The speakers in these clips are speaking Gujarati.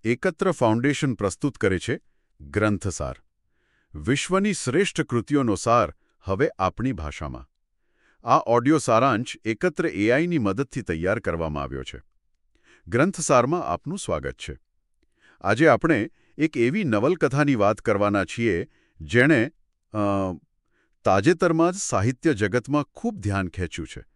એકત્ર ફાઉન્ડેશન પ્રસ્તુત કરે છે ગ્રંથસાર. વિશ્વની શ્રેષ્ઠ કૃતિઓનો સાર હવે આપણી ભાષામાં. આ ઓડિયો સારાંશ એકત્ર એઆઈની મદદથી તૈયાર કરવામાં આવ્યો છે. ગ્રંથસારમાં આપનું સ્વાગત છે. આજે આપણે એક એવી નવલકથાની વાત કરવાના છીએ જેણે તાજેતરમાં જ સાહિત્ય જગતમાં ખૂબ ધ્યાન ખેંચ્યું છે.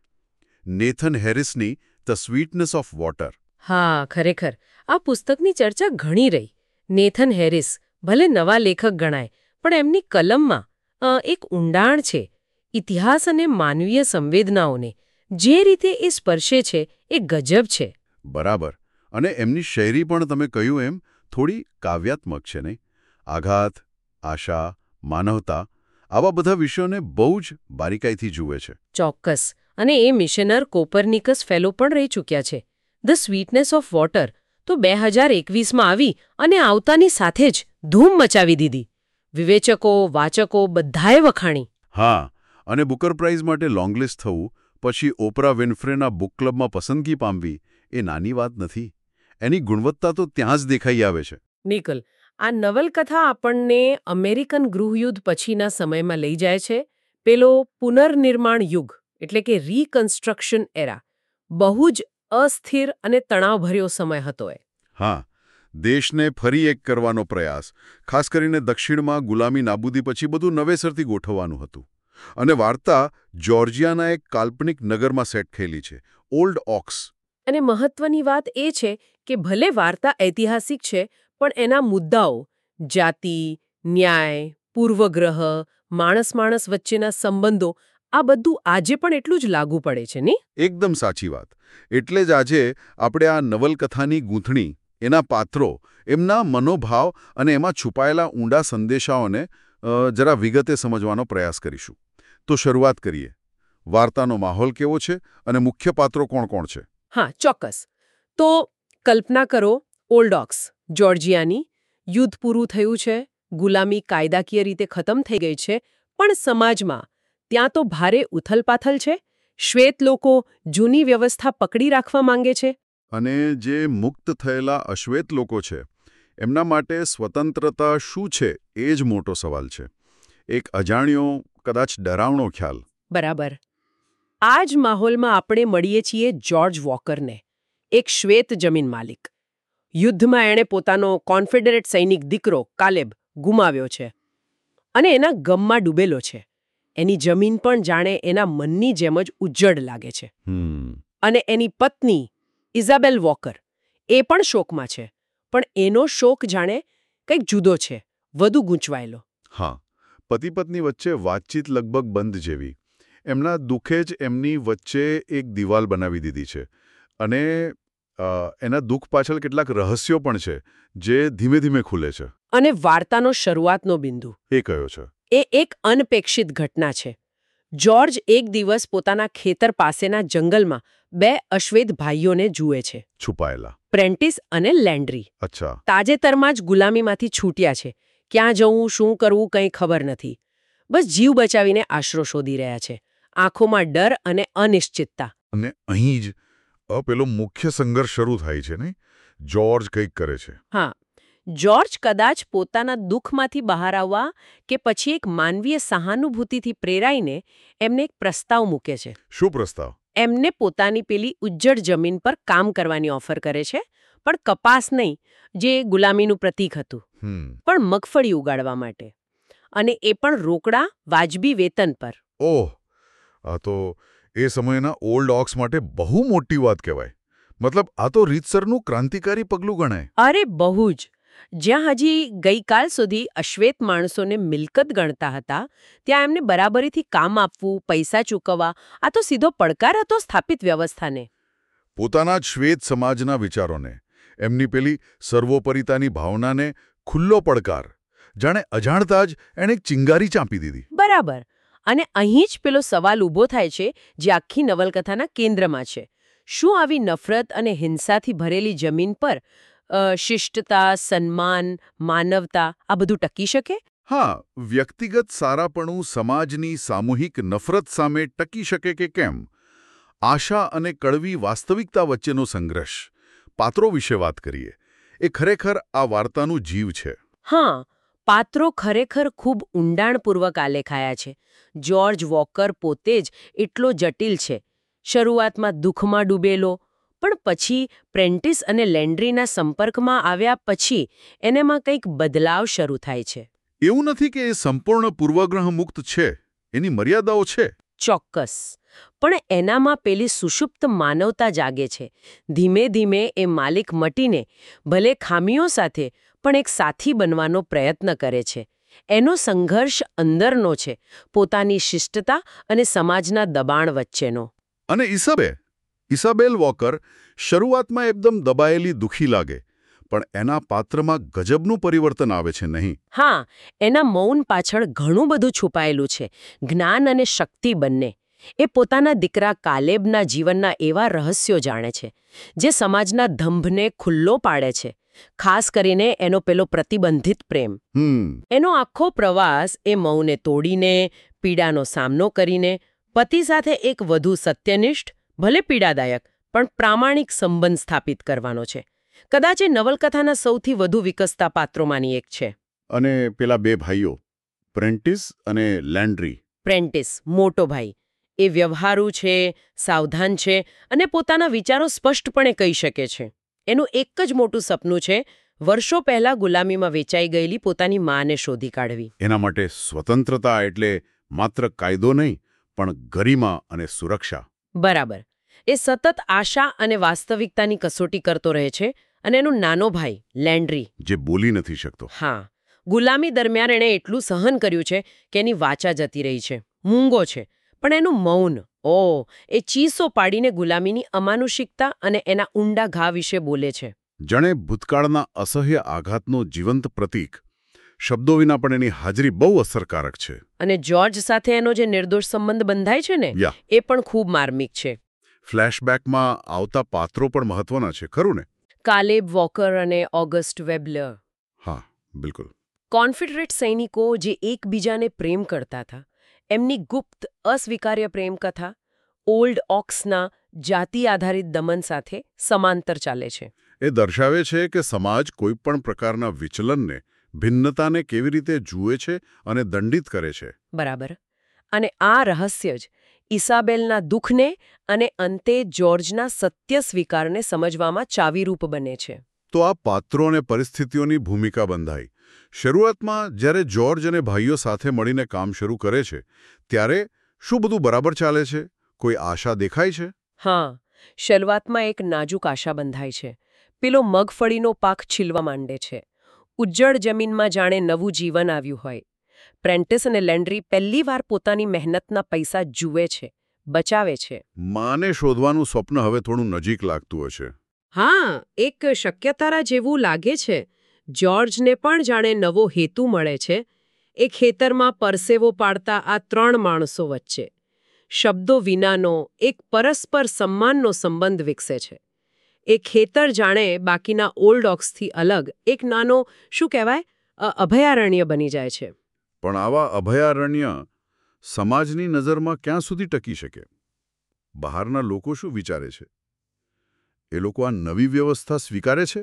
નેથન હેરિસની ધ સ્વીટનેસ ઓફ વોટર. હા, ખરેખર આ પુસ્તકની ચર્ચા ઘણી રહી. નેથન હેરિસ ભલે નવા લેખક ગણાય, પણ એમની કલમમાં એક ઊંડાણ છે. ઇતિહાસ અને માનવીય સંવેદનાઓને જે રીતે એ સ્પર્શે છે એ ગજબ છે. બરાબર. અને એમની શૈલી પણ તમે કહ્યું એમ થોડી કાવ્યાત્મક છે નહીં? આઘાત, આશા, માનવતા આવા બધા વિષયોને બહુ જ બારીકાઈથી જુએ છે. ચોક્કસ. અને એ મિશનર કોપરનિકસ ફેલો પણ રહી ચૂક્યા છે. ધ સ્વીટનેસ ઓફ વોટર તો 2021માં આવી અને આવતાની સાથે જ ધૂમ મચાવી દીધી. વિવેચકો, વાચકો બધાએ વખાણી. હા, અને બુકર પ્રાઇઝ માટે લોંગલિસ્ટ થવું, પછી ઓપરા વિન્ફ્રેના બુક ક્લબમાં પસંદગી પામવી એ નાની વાત નથી. એની ગુણવત્તા તો ત્યાં જ દેખાઈ આવે છે. નિકલ, આ નવલકથા આપણને અમેરિકન ગૃહયુદ્ધ પછીના સમયમાં લઈ જાય છે. પેલો પુનર્નિર્માણ યુગ એટલે કે રીકન્સ્ટ્રક્શન એરા. બહુ જ અસ્થિર અને તણાવભર્યો સમય હતો એ. હા, દેશને ફરી એક કરવાનો પ્રયાસ, ખાસ કરીને દક્ષિણમાં ગુલામી નાબૂદી પછી બધું નવેસરથી ગોઠવવાનું હતું. અને વાર્તા જ્યોર્જિયાના એક કાલ્પનિક નગરમાં સેટ થયેલી છે, ઓલ્ડ ઓક્સ. અને મહત્વની વાત એ છે કે ભલે વાર્તા ઐતિહાસિક છે, પણ એના મુદ્દાઓ જાતિ, ન્યાય, પૂર્વગ્રહ, માણસ વચ્ચેના સંબંધો આ બધું આજે પણ એટલું જ લાગુ પડે છે નહીં? એકદમ સાચી વાત. એટલે જ આજે આપણે આ નવલકથાની ગૂંથણી, એના પાત્રો, એમના મનોભાવ અને એમાં છુપાયેલા ઊંડા સંદેશાઓને જરા વિગતે સમજવાનો પ્રયાસ કરીશું. તો શરૂઆત કરીએ. વાર્તાનો માહોલ કેવો છે અને મુખ્ય પાત્રો કોણ કોણ છે? હા, ચોક્કસ. તો કલ્પના કરો, ઓલ્ડ ઓક્સ, જ્યોર્જિયાની. યુદ્ધ પૂરું થયું છે, ગુલામી કાયદાકીય રીતે ખતમ થઈ ગઈ છે, પણ સમાજમાં ત્યાં તો ભારે ઉથલપાથલ છે. શ્વેત લોકો જૂની વ્યવસ્થા પકડી રાખવા માંગે છે. અને જે મુક્ત થયેલા અશ્વેત લોકો છે, એમના માટે સ્વતંત્રતા શું છે એ જ મોટો સવાલ છે. એક અજાણ્યો, કદાચ ડરાવણો ખ્યાલ. બરાબર. આ જ માહોલમાં આપણે મળીએ છીએ જ્યોર્જ વોકરને, એક શ્વેત જમીન માલિક. યુદ્ધમાં એણે પોતાનો કોન્ફેડરેટ સૈનિક દીકરો કાલેબ ગુમાવ્યો છે અને એના ગમમાં ડૂબેલો છે. એની જમીન પણ જાણે એના મનની જેમ જ ઉજ્જડ લાગે છે. અને એની પત્ની ઇઝાબેલ વોકર એ પણ શોકમાં છે, પણ એનો શોક જાણે કંઈક જુદો છે, વધુ ગૂંચવાયેલો. હા, પતિ પત્ની વચ્ચે વાતચીત લગભગ બંધ જેવી. એમના દુઃખે જ એમની વચ્ચે એક દિવાલ બનાવી દીધી છે. અને એના દુઃખ પાછળ કેટલાક રહસ્યો પણ છે જે ધીમે ધીમે ખુલે છે. અને વાર્તાનો શરૂઆતનો બિંદુ એ કયો છે? એ એક અનપેક્ષિત ઘટના છે. જ્યોર્જ એક દિવસ પોતાના ખેતર પાસેના જંગલમાં 2 અશ્વેત ભાઈઓને જુએ છે. છુપાયેલા. પ્રેન્ટિસ અને લેન્ડ્રી. અચ્છા. તાજેતરમાં જ ગુલામીમાંથી છૂટ્યા છે. ક્યાં જવું, શું કરવું કંઈ ખબર નથી. બસ જીવ બચાવીને આશરો શોધી રહ્યા છે. આંખોમાં ડર અને અનિશ્ચિતતા. અને અહીં જ પેલો મુખ્ય સંઘર્ષ શરૂ થાય છે ને? જ્યોર્જ કંઈક કરે છે. હા, જ્યોર્જ કદાચ પોતાના દુઃખમાંથી બહાર આવવા કે પછી એક માનવીય સહાનુભૂતિથી પ્રેરાઈને એમને એક પ્રસ્તાવ મૂકે છે. શું પ્રસ્તાવ? એમને પોતાની પેલી ઉજ્જડ જમીન પર કામ કરવાની ઓફર કરે છે, પણ કપાસ નહીં, જે ગુલામીનું પ્રતીક હતું, પણ મગફળી ઉગાડવા માટે. અને એ પણ રોકડા વાજબી વેતન પર. ઓહ, આ તો એ સમયના ઓલ્ડ ઓક્સ માટે બહુ મોટી વાત કહેવાય. મતલબ આ તો રીતસરનું ક્રાંતિકારી પગલું ગણાય. અરે બહુ જ. જ્યાં હજી ગઈકાલ સુધી અશ્વેત માણસોને મિલકત ગણતા હતા, ત્યાં એમને બરાબરીથી કામ આપવું, પૈસા ચૂકવવા, આ તો સીધો પડકાર હતો સ્થાપિત વ્યવસ્થાને. પોતાના જ શ્વેત સમાજના વિચારોને, એમની પેલી સર્વોપરિતાની ભાવનાને ખુલ્લો પડકાર. જાણે અજાણતા જ એણે એક ચિંગારી ચાંપી દીધી. બરાબર. અને અહીં જ પેલો સવાલ ઊભો થાય છે જે આખી નવલકથાના કેન્દ્રમાં છે. શું આવી નફરત અને હિંસાથી ભરેલી જમીન પર શિષ્ટતા, સન્માન, માનવતા આ બધું ટકી શકે? હા, વ્યક્તિગત સારાપણું સમાજની સામૂહિક નફરત સામે ટકી શકે કે કેમ? આશા અને કડવી વાસ્તવિકતા વચ્ચેનો સંઘર્ષ. પાત્રો વિશે વાત કરીએ. એ ખરેખર આ વાર્તાનું જીવ છે. હા, પાત્રો ખરેખર ખૂબ ઊંડાણપૂર્વક આલેખાયા છે. જ્યોર્જ વોકર પોતે જ એટલો જટિલ છે. શરૂઆતમાં દુઃખમાં ડૂબેલો, પણ પછી પ્રેન્ટિસ અને લેન્ડ્રીના સંપર્કમાં આવ્યા પછી એનેમાં કંઈક બદલાવ શરૂ થાય છે. એવું નથી કે એ સંપૂર્ણ પૂર્વગ્રહ મુક્ત છે. એની મર્યાદાઓ છે. ચોક્કસ. પણ એનામાં પેલી સુષુપ્ત માનવતા જાગે છે. ધીમે ધીમે એ માલિક મટીને ભલે ખામીઓ સાથે પણ એક સાથી બનવાનો પ્રયત્ન કરે છે. એનો સંઘર્ષ અંદરનો છે, પોતાની શિષ્ટતા અને સમાજના દબાણ વચ્ચેનો. અને ઇસાબેલ વોકર શરૂઆતમાં એકદમ દબાયેલી દુઃખી લાગે, પણ એના પાત્રમાં ગજબનું પરિવર્તન આવે છે નહીં? હા, એના મૌન પાછળ ઘણું બધું છુપાયેલું છે, જ્ઞાન અને શક્તિ બંને. એ પોતાના દીકરા કાલેબના જીવનના એવા રહસ્યો જાણે છે, જે સમાજના દંભને ખુલ્લો પાડે છે. ખાસ કરીને એનો પેલો પ્રતિબંધિત પ્રેમ. એનો આખો પ્રવાસ એ મૌને તોડીને, પીડાનો સામનો કરીને, પતિ સાથે એક વધુ સત્યનિષ્ઠ, ભલે પીડાદાયક, પણ પ્રામાણિક સંબંધ સ્થાપિત કરવાનો છે. કદાચ એ નવલકથાના સૌથી વધુ વિકસતા પાત્રોમાંની એક છે. અને પેલા બે ભાઈઓ, પ્રેન્ટિસ અને લેન્ડ્રી. પ્રેન્ટિસ, મોટો ભાઈ, એ વ્યવહારુ છે, સાવધાન છે અને પોતાના વિચારો સ્પષ્ટપણે કહી શકે છે. એનું એક જ મોટું સપનું છે, વર્ષો પહેલા ગુલામીમાં વેચાઈ ગયેલી પોતાની માને શોધી કાઢવી. એના માટે સ્વતંત્રતા એટલે માત્ર કાયદો નહીં, પણ ગરિમા અને સુરક્ષા. બરાબર. એ સતત આશા અને વાસ્તવિકતાની કસોટી કરતો રહે છે. અને એનો નાનો ભાઈ લેન્ડ્રી, જે બોલી નથી શકતો. હા, ગુલામી દરમિયાન એણે એટલું સહન કર્યું છે કે એની વાચા જતી રહી છે, મૂંગો છે, પણ એનું મૌન, એ ચીસો પાડીને ગુલામીની અમાનુષિકતા અને એના ઊંડા ઘા વિશે બોલે છે. જાણે ભૂતકાળના અસહ્ય આઘાતનો જીવંત પ્રતીક. શબ્દો વિના પણ એની હાજરી બહુ અસરકારક છે. અને જ્યોર્જ સાથે એનો જે નિર્દોષ સંબંધ બંધાય છે ને, એ પણ ખૂબ માર્મિક છે. ફ્લેશબેકમાં આવતા પાત્રો પણ મહત્વના છે, ખરું ને? કાલેબ વોકર અને ઓગસ્ટ વેબલર. હા, બિલકુલ. કોન્ફેડરેટ સૈનિકો જે એકબીજાને પ્રેમ કરતા હતા, એમની ગુપ્ત અસ્વીકાર્ય પ્રેમ કથા ઓલ્ડ ઓક્સના જાતિ આધારિત દમન સાથે સમાંતર ચાલે છે. એ દર્શાવે છે કે સમાજ કોઈ પણ પ્રકારના વિચલનને, ભિન્નતાને કેવી રીતે જુએ છે અને દંડિત કરે છે. બરાબર. અને આ રહસ્ય જ ઇસાબેલના દુઃખને અને અંતે જ્યોર્જના સત્ય સ્વીકારને સમજવામાં ચાવીરૂપ બને છે. તો આ પાત્રો અને પરિસ્થિતિઓની ભૂમિકા બંધાઈ. શરૂઆતમાં જ્યારે જ્યોર્જ અને ભાઈઓ સાથે મળીને કામ શરૂ કરે છે, ત્યારે શું બધું બરાબર ચાલે છે? કોઈ આશા દેખાય છે? હા, શરૂઆતમાં એક નાજુક આશા બંધાય છે. પેલો મગફળીનો પાક છીલવા માંડે છે. ઉજ્જડ જમીનમાં જાણે નવું જીવન આવ્યું હોય. પ્રેન્ટિસ અને લેન્ડ્રી પહેલીવાર પોતાની મહેનતના પૈસા જુએ છે, બચાવે છે. માને શોધવાનું સ્વપ્ન હવે થોડું નજીક લાગતું હશે. હા, એક શક્યતારા જેવું લાગે છે. જ્યોર્જને પણ જાણે નવો હેતુ મળે છે. એ ખેતરમાં પરસેવો પાડતા આ ત્રણ માણસો વચ્ચે શબ્દો વિનાનો એક પરસ્પર સન્માનનો સંબંધ વિકસે છે. એ ખેતર જાણે બાકીના ઓલ્ડ ઓક્સથી અલગ એક નાનો, શું કહેવાય, અભયારણ્ય બની જાય છે. પણ આવા અભયારણ્ય સમાજની નજરમાં ક્યાં સુધી ટકી શકે? બહારના લોકો શું વિચારે છે? એ લોકો આ નવી વ્યવસ્થા સ્વીકારે છે?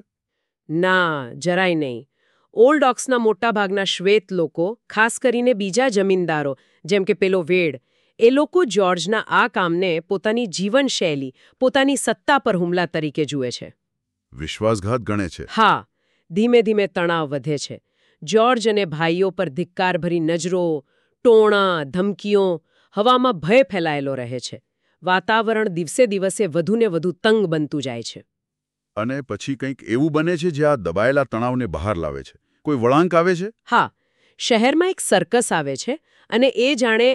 ના, જરાય નહીં. ઓલ્ડ ઓક્સના મોટાભાગના શ્વેત લોકો, ખાસ કરીને બીજા જમીનદારો જેમ કે પેલો વેડ, એ લોકો જ્યોર્જના આ કામને પોતાની જીવનશૈલી, પોતાની સત્તા પર હુમલા તરીકે જુએ છે. વિશ્વાસઘાત ગણે છે. હા, ધીમે ધીમે તણાવ વધે છે. જ્યોર્જ અને ભાઈઓ પર ધિક્કારભરી નજરો, ટોણા, ધમકીઓ, હવામાં ભય ફેલાયેલો રહે છે. વાતાવરણ દિવસે દિવસે વધુને વધુ તંગ બનતું જાય છે. અને પછી કંઈક એવું બને છે જે આ દબાયેલા તણાવને બહાર લાવે છે. કોઈ વળાંક આવે છે? હા, શહેરમાં એક સર્કસ આવે છે અને એ જાણે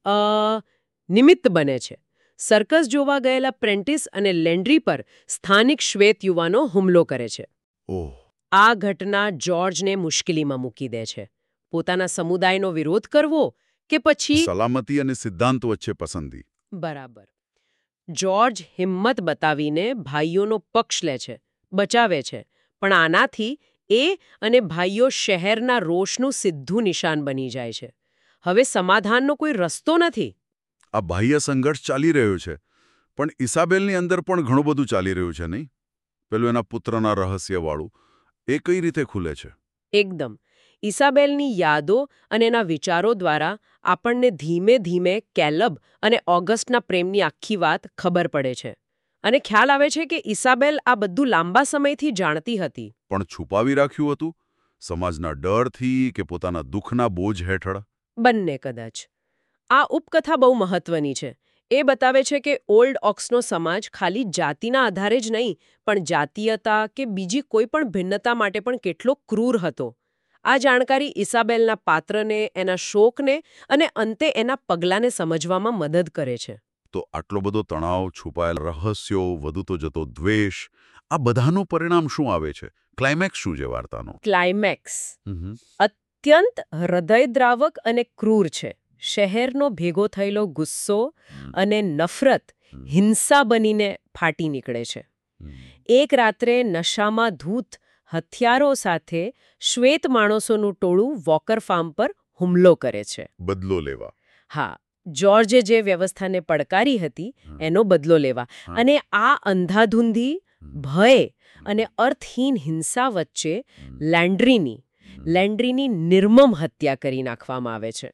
નિમિત્ત બને છે. સર્કસ જોવા ગયેલા પ્રેન્ટિસ અને લેન્ડ્રી પર સ્થાનિક શ્વેત યુવાનો હુમલો કરે છે. ઓહ! આ ઘટના જ્યોર્જને મુશ્કેલીમાં મૂકી દે છે. પોતાના સમુદાયનો વિરોધ કરવો કે પછી સલામતી અને સિદ્ધાંત વચ્ચે પસંદગી. બરાબર. જ્યોર્જ હિંમત બતાવીને ભાઈઓનો પક્ષ લે છે, બચાવે છે, પણ આનાથી એ અને ભાઈઓ શહેરના રોષનું સીધું નિશાન બની જાય છે. હવે સમાધાનનો કોઈ રસ્તો નથી. આ બાહ્ય સંઘર્ષ ચાલી રહ્યો છે, પણ ઇસાબેલની અંદર પણ ઘણું બધું ચાલી રહ્યું છે, નહીં? પેલું એના પુત્રના રહસ્યવાળું, એ કઈ રીતે ખુલે છે? એકદમ. ઇસાબેલની યાદો અને એના વિચારો દ્વારા આપણને ધીમે ધીમે કેલબ અને ઓગસ્ટના પ્રેમની આખી વાત ખબર પડે છે. અને ખ્યાલ આવે છે કે ઇસાબેલ આ બધું લાંબા સમયથી જાણતી હતી. પણ છુપાવી રાખ્યું હતું? સમાજના ડરથી કે પોતાના દુઃખના બોજ હેઠળ? બંને કદાચ. આ ઉપકથા બહુ મહત્વની છે. એ બતાવે છે કે ઓલ્ડ ઓક્સનો સમાજ ખાલી જાતિના આધારે જ નહીં, પણ જાતીયતા કે બીજી કોઈ પણ ભિન્નતા માટે પણ કેટલો ક્રૂર હતો. આ જાણકારી ઇસાબેલના પાત્રને, એના શોકને અને અંતે એના પગલાંને સમજવામાં મદદ કરે છે. તો આટલો બધો તણાવ, છુપાયેલ રહસ્યો, વધતો જતો દ્વેષ, આ બધાનું પરિણામ શું આવે છે? ક્લાઇમેક્સ શું છે વાર્તાનો? ક્લાઇમેક્સ અત્યંત હૃદયદ્રાવક અને ક્રૂર છે. શહેરનો ભેગો થયેલો ગુસ્સો અને નફરત હિંસા બનીને ફાટી નીકળે છે. એક રાત્રે નશામાં ધૂત હથિયારો સાથે શ્વેત માણસોનું ટોળું વોકર ફાર્મ પર હુમલો કરે છે. બદલો લેવા. હા, જ્યોર્જે જે વ્યવસ્થાને પડકારી હતી એનો બદલો લેવા. અને આ અંધાધૂંધી, ભય અને અર્થહીન હિંસા વચ્ચે લેન્ડ્રીની નિર્મમ હત્યા કરી નાખવામાં આવે છે.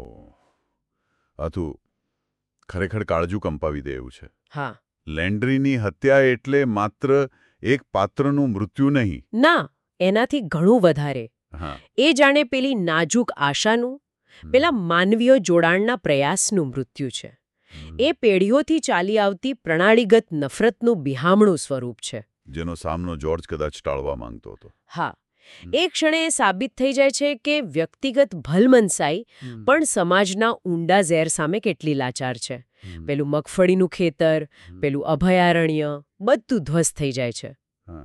આ તો ખરેખર કાળજું કંપાવી દે એવું છે. હા. લેન્ડ્રીની હત્યા એટલે માત્ર એક પાત્રનું મૃત્યુ નહીં. ના, એનાથી ઘણું વધારે. હા. એ જાણે પેલી નાજુક આશાનું, પેલા માનવીય જોડાણના પ્રયાસનું મૃત્યુ છે. એ પેઢીઓથી ચાલી આવતી પ્રણાલીગત નફરતનું બિહામણું સ્વરૂપ છે. જેનો સામનો જ્યોર્જ કદાચ ટાળવા માંગતો હતો. હા. એ ક્ષણે એ સાબિત થઈ જાય છે કે વ્યક્તિગત ભલમનસાઈ પણ સમાજના ઊંડા ઝેર સામે કેટલી લાચાર છે. પેલું મગફળીનું ખેતર, પેલું અભયારણ્ય, બધું ધ્વસ્ત થઈ જાય છે.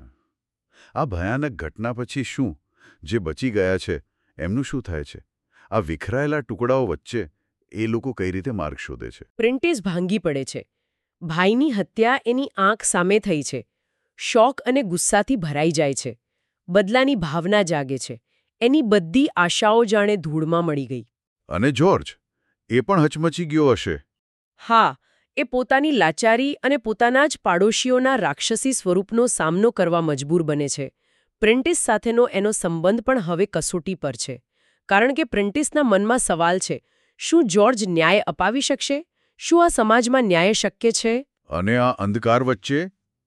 આ ભયાનક ઘટના પછી શું? જે બચી ગયા છે એમનું શું થાય છે? આ વિખરાયેલા ટુકડાઓ વચ્ચે એ લોકો કઈ રીતે માર્ગ શોધે છે? પ્રિન્ટિસ ભાંગી પડે છે. ભાઈની હત્યા એની આંખ સામે થઈ છે. શોક અને ગુસ્સાથી ભરાઈ જાય છે. બદલાની ભાવના જાગે છે. એની બધી આશાઓ જાણે ધૂળમાં મળી ગઈ. અને જ્યોર્જ એ પણ હચમચી ગયો હશે. હા, એ પોતાની લાચારી અને પોતાના જ પાડોશીઓના રાક્ષસી સ્વરૂપનો સામનો કરવા મજબૂર બને છે. પ્રિન્ટિસ સાથેનો એનો સંબંધ પણ હવે કસોટી પર છે. કારણ કે પ્રિન્ટિસના મનમાં સવાલ છે, શું જ્યોર્જ ન્યાય અપાવી શકશે? શું આ સમાજમાં ન્યાય શક્ય છે? અને આ અંધકાર વચ્ચે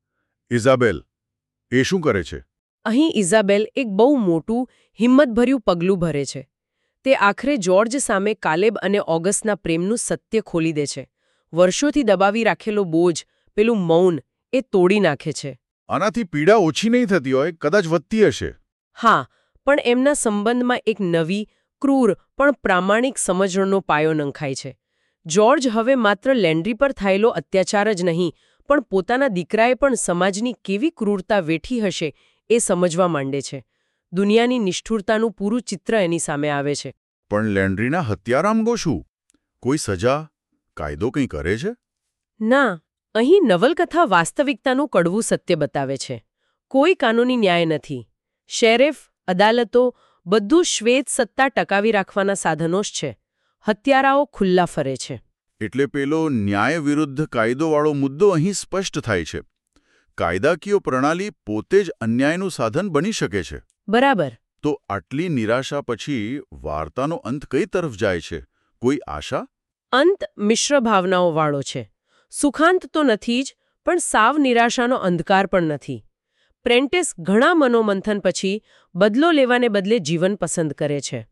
ઇઝાબેલ એ શું કરે છે? અહીં ઇઝાબેલ એક બહુ મોટું, હિંમતભર્યું પગલું ભરે છે. તે આખરે જ્યોર્જ સામે કાલેબ અને ઓગસ્ટના પ્રેમનું સત્ય ખોલી દે છે. વર્ષોથી દબાવી રાખેલો બોજ, પેલું મૌન, એ તોડી નાખે છે. આનાથી પીડા ઓછી નહીં થતી હોય, કદાચ વધતી હશે. હા, પણ એમના સંબંધમાં એક નવી, ક્રૂર પણ પ્રામાણિક સમજણનો પાયો નંખાય છે. જ્યોર્જ હવે માત્ર લેન્ડ્રી પર થયેલો અત્યાચાર જ નહીં, પણ પોતાના દીકરાએ પણ સમાજની કેવી ક્રૂરતા વેઠી હશે એ સમજવા માંડે છે. દુનિયાની નિષ્ઠુરતાનું પૂરું ચિત્ર એની સામે આવે છે. પણ લેન્ડ્રીના હત્યારામગો શું? કોઈ સજા, કાયદો કંઈ કરે છે? ના, અહીં નવલકથા વાસ્તવિકતાનું કડવું સત્ય બતાવે છે. કોઈ કાનૂની ન્યાય નથી. શેરીફ, અદાલતો, બધું શ્વેત સત્તા ટકાવી રાખવાના સાધનો જ છે. હત્યારાઓ ખુલ્લા ફરે છે. એટલે પેલો ન્યાય વિરુદ્ધ કાયદોવાળો મુદ્દો અહીં સ્પષ્ટ થાય છે. કાયદાકીય પ્રણાલી પોતે જ અન્યાયનું સાધન બની શકે છે. બરાબર. તો આટલી નિરાશા પછી વાર્તાનો અંત કઈ તરફ જાય છે? કોઈ આશા? અંત મિશ્ર ભાવનાઓવાળો છે. સુખાંત તો નથી જ, પણ સાવ નિરાશાનો અંધકાર પણ નથી. પ્રેન્ટિસ ઘણા મનોમંથન પછી બદલો લેવાને બદલે જીવન પસંદ કરે છે.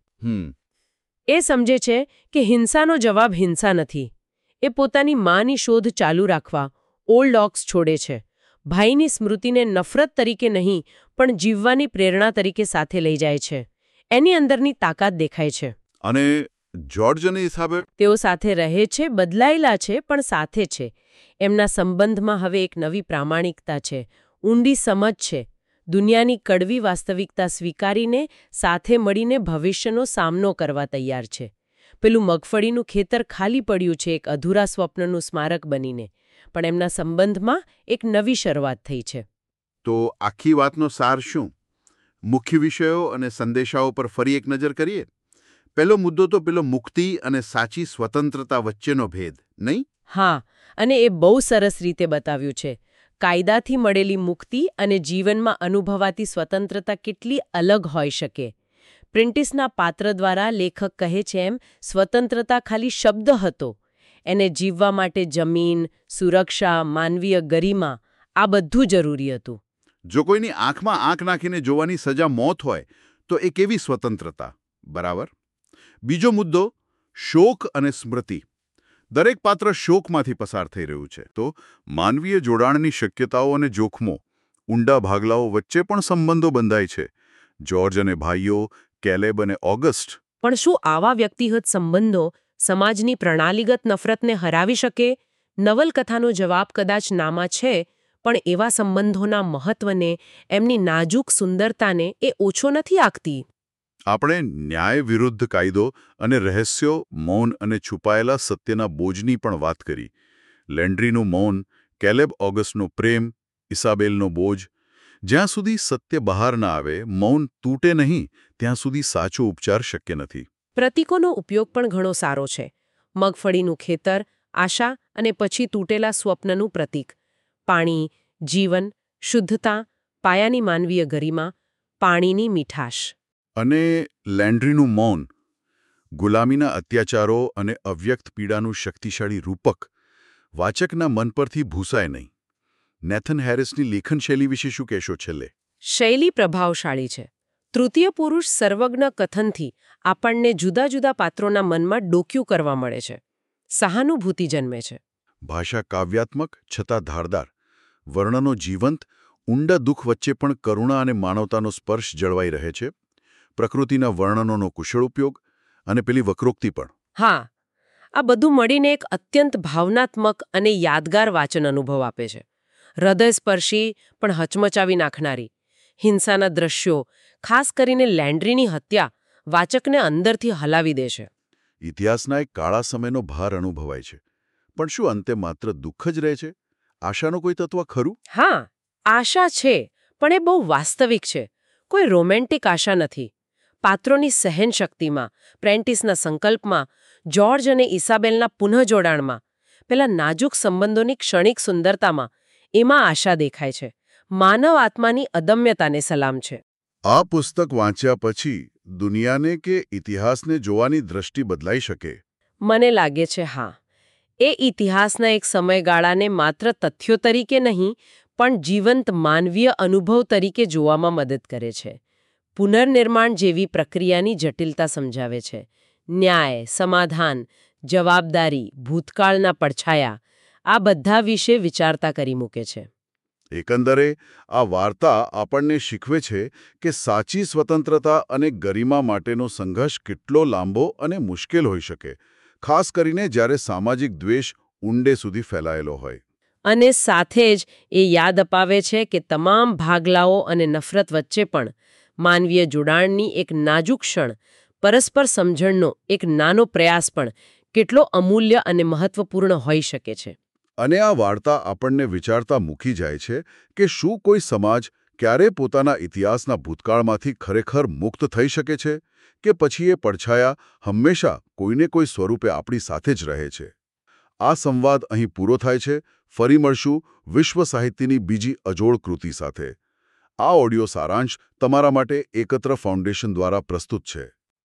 એ સમજે છે કે હિંસાનો જવાબ હિંસા નથી. એ પોતાની માની શોધ ચાલુ રાખવા ઓલ્ડ ઓક્સ છોડે છે. ભાઈની સ્મૃતિને નફરત તરીકે નહીં, પણ જીવવાની પ્રેરણા તરીકે સાથે લઈ જાય છે. એની અંદરની તાકાત દેખાય છે. અને જ્યોર્જ અને ઇઝાબેલ? તેઓ સાથે રહે છે, બદલાયેલા છે, પણ સાથે છે. એમના સંબંધમાં હવે એક નવી પ્રામાણિકતા છે, ઊંડી સમજ છે. દુનિયાની કડવી વાસ્તવિકતા સ્વીકારીને સાથે મળીને ભવિષ્યનો સામનો કરવા તૈયાર છે. પેલું મગફળીનું ખેતર ખાલી પડ્યું છે એક અધૂરા સ્વપ્નનું સ્મારક બનીને, પણ એમના સંબંધમાં એક નવી શરૂઆત થઈ છે. તો આખી વાતનો સાર શું? મુખ્ય વિષયો અને સંદેશાઓ પર ફરી એક નજર કરીએ. પહેલો મુદ્દો તો પેલો મુક્તિ અને સાચી સ્વતંત્રતા વચ્ચેનો ભેદ, નહીં? હા, અને એ બહુ સરસ રીતે બતાવ્યું છે. કાયદાથી મળેલી મુક્તિ અને જીવનમાં અનુભવાતી સ્વતંત્રતા કેટલી અલગ હોઈ શકે. પ્રિન્ટિસના પાત્ર દ્વારા લેખક કહે છે એમ સ્વતંત્રતા ખાલી શબ્દ હતો. એને જીવવા માટે જમીન, સુરક્ષા, માનવીય ગરિમા આ બધું જરૂરી હતું. જો કોઈની આંખમાં આંખ નાખીને જોવાની સજા મોત હોય તો એ કેવી સ્વતંત્રતા, બરાબર? બીજો મુદ્દો, શોક અને સ્મૃતિ. દરેક પાત્ર શોકમાંથી પસાર થઈ રહ્યું છે. તો માનવીય જોડાણની શક્યતાઓ અને જોખમો, ઊંડા ભાગલાઓ વચ્ચે પણ સંબંધો બંધાય છે. જ્યોર્જ અને ભાઈઓ, કેલેબ અને ઓગસ્ટ. પણ શું આવા વ્યક્તિગત સંબંધો સમાજની પ્રણાલીગત નફરતને હરાવી શકે? નવલકથાનો જવાબ કદાચ નામાં છે, પણ એવા સંબંધોના મહત્વને, એમની નાજુક સુંદરતાને એ ઓછો નથી આંકતી. આપણે ન્યાય વિરુદ્ધ કાયદો અને રહસ્યો, મૌન અને છુપાયેલા સત્યના બોજની પણ વાત કરી. લેન્ડ્રીનું મૌન, કેલેબ ઓગસ્ટનો પ્રેમ, ઇસાબેલનો બોજ. જ્યાં સુધી સત્ય બહાર ના આવે, મૌન તૂટે નહીં, ત્યાં સુધી સાચો ઉપચાર શક્ય નથી. પ્રતીકોનો ઉપયોગ પણ ઘણો સારો છે. મગફળીનું ખેતર, આશા અને પછી તૂટેલા સ્વપ્નનું પ્રતીક. પાણી, જીવન, શુદ્ધતા, પાયાની માનવીય ગરિમા, પાણીની મીઠાશ. અને લેન્ડ્રીનું મૌન, ગુલામીના અત્યાચારો અને અવ્યક્ત પીડાનું શક્તિશાળી રૂપક. વાચકના મન પરથી ભૂસાય નહીં. નેથન હેરિસની લેખનશૈલી વિશે શું કહેશો છેલ્લે? શૈલી પ્રભાવશાળી છે. તૃતીય પુરુષ સર્વજ્ઞ કથનથી આપણને જુદા જુદા પાત્રોના મનમાં ડોક્યું કરવા મળે છે. સહાનુભૂતિ જન્મે છે. ભાષા કાવ્યાત્મક છતાં ધારદાર. વર્ણનો જીવંત, ઊંડા દુઃખ વચ્ચે પણ કરુણા અને માનવતાનો સ્પર્શ જળવાઈ રહે છે. પ્રકૃતિના વર્ણનોનો કુશળ ઉપયોગ અને પેલી વક્રોક્તિ પણ. હા, આ બધું મળીને એક અત્યંત ભાવનાત્મક અને યાદગાર વાચન અનુભવ આપે છે. હૃદયસ્પર્શી પણ હચમચાવી નાખનારી. હિંસાના દ્રશ્યો, ખાસ કરીને લેન્ડ્રીની હત્યા, વાચકને અંદરથી હલાવી દે છે. ઇતિહાસના એક કાળા સમયનો ભાર અનુભવાય છે. પણ શું અંતે માત્ર દુઃખ જ રહે છે? આશાનું કોઈ તત્વ ખરું? હા, આશા છે, પણ એ બહુ વાસ્તવિક છે. કોઈ રોમેન્ટિક આશા નથી. પાત્રોની સહનશક્તિમાં, પ્રેન્ટિસના સંકલ્પમાં, જ્યોર્જ અને ઇસાબેલના પુનઃજોડાણમાં, પેલા નાજુક સંબંધોની ક્ષણિક સુંદરતામાં, એમાં આશા દેખાય છે. માનવ આત્માની અદમ્યતાને સલામ છે. આ પુસ્તક વાંચ્યા પછી દુનિયાને કે ઇતિહાસને જોવાની દ્રષ્ટિ બદલાઈ શકે? મને લાગે છે હા. એ ઇતિહાસના એક સમયગાળાને માત્ર તથ્યો તરીકે નહીં, પણ જીવંત માનવીય અનુભવ તરીકે જોવામાં મદદ કરે છે. પુનર્નિર્માણ જેવી પ્રક્રિયાની જટિલતા સમજાવે છે. ન્યાય, સમાધાન, જવાબદારી, ભૂતકાળના પડછાયા, આ બધા વિશે વિચારતા કરી મૂકે છે. એકંદરે આ વાર્તા આપણને શીખવે છે કે સાચી સ્વતંત્રતા અને ગરિમા માટેનો સંઘર્ષ કેટલો લાંબો અને મુશ્કેલ હોઈ શકે, ખાસ કરીને જ્યારે સામાજિક દ્વેષ ઊંડે સુધી ફેલાયેલો હોય. અને સાથે જ એ યાદ અપાવે છે કે તમામ ભાગલાઓ અને નફરત વચ્ચે પણ માનવીય જોડાણની એક નાજુક ક્ષણ, પરસ્પર સમજણનો એક નાનો પ્રયાસ પણ કેટલો અમૂલ્ય અને મહત્વપૂર્ણ હોઈ શકે છે. અને આ વાર્તા આપણને વિચારતા મૂકી જાય છે કે શું કોઈ સમાજ ક્યારે પોતાના ઇતિહાસના ભૂતકાળમાંથી ખરેખર મુક્ત થઈ શકે છે, કે પછી એ પડછાયા હંમેશા કોઈને કોઈ સ્વરૂપે આપણી સાથે જ રહે છે? આ સંવાદ અહીં પૂરો થાય છે. ફરી મળશું વિશ્વ સાહિત્યની બીજી અજોડ કૃતિ સાથે. આ ઓડિયો સારાંશ તમારા માટે એકત્ર ફાઉન્ડેશન દ્વારા પ્રસ્તુત છે.